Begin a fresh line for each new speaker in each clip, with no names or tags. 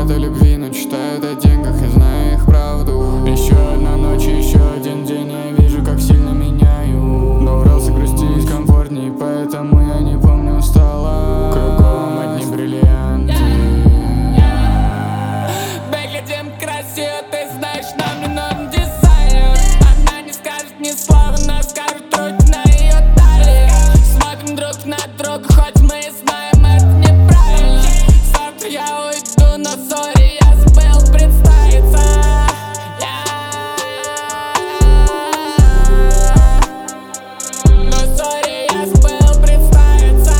о любви, но читают о деньгах, я знаю их правду. Еще одна ночь, еще один день, я вижу, как сильно меняю. Но урался грустить комфортней, поэтому я не помню, устала. Кругом одни бриллианты.
Выглядим красиво, ты знаешь, нам не нужен дизайнер. Она не скажет ни слова, но скажет руки на ее талии. Смотрим друг на друга, хоть мы и знаем, это неправильно. Завтра я уйду, но сори, я забыл представиться. Но сори, я забыл представиться.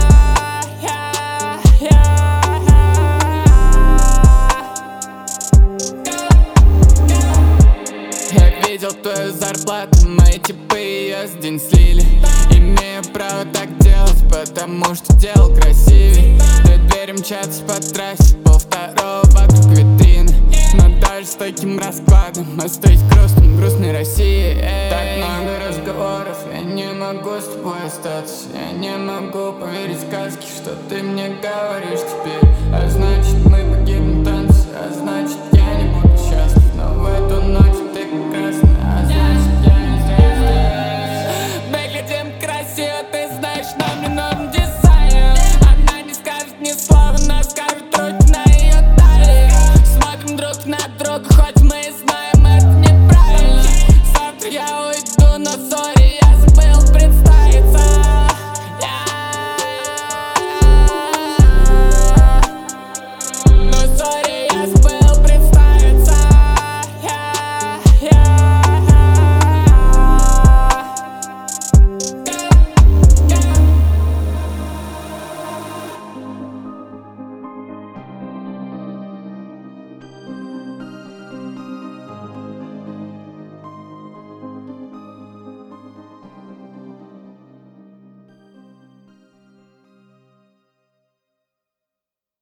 Я видел твою зарплату, мои типы ее с день слили. Имею право так делать, потому что делал красивей. Две двери мчатся по трассе, полвторого вокруг витрины. Но даже с таким раскладом остаюсь грустным, грустной России. Так много разговоров, я не могу с тобой остаться. Я не могу поверить в сказки, что ты мне говоришь теперь. А значит мы погибнем в танце, а значит